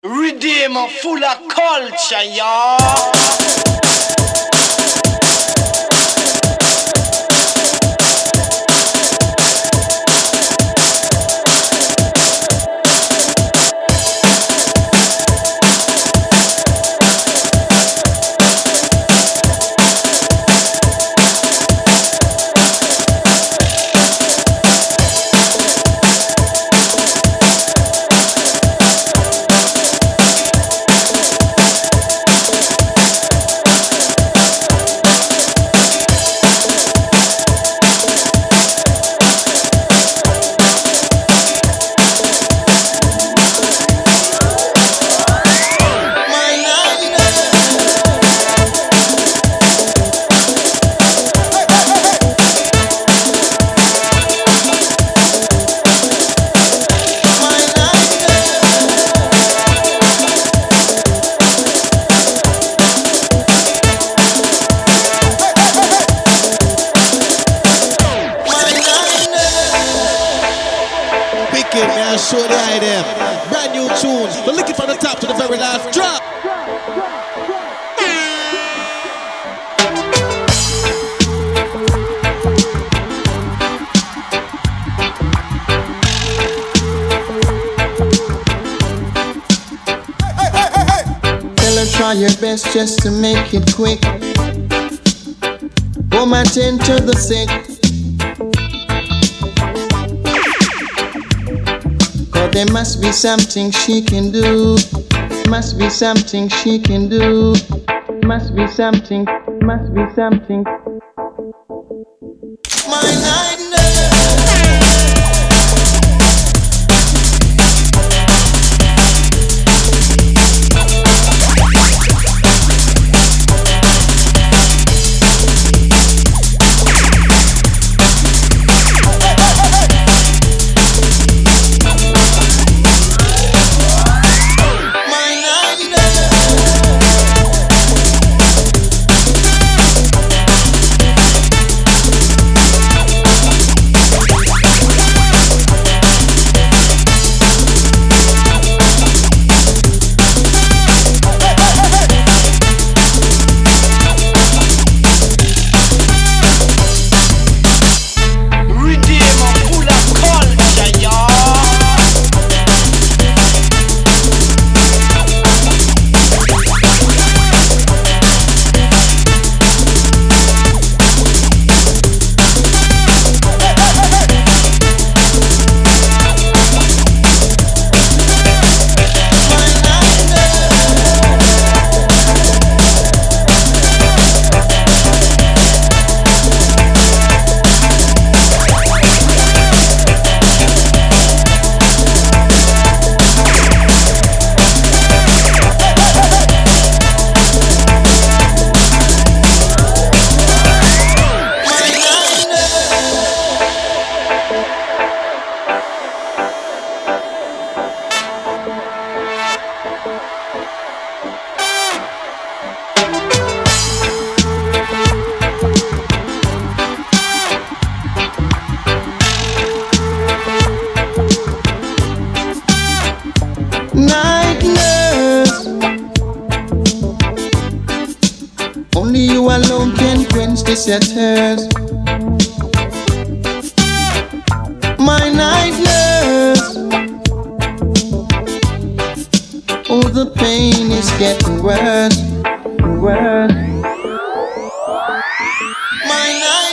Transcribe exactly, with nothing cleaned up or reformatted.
Redeemer full of culture, y'all. Show the idea. Brand new tunes. But lick it from the top to the very last drop. Hey, hey, hey, hey. Tell her try your best just to make it quick. Go my ten to the sick. There must be something she can do. Must be something she can do. Must be something. Must be something. My night Night nurse, only you alone can quench the thirst. My night nurse, oh the pain is getting worse, worse. My night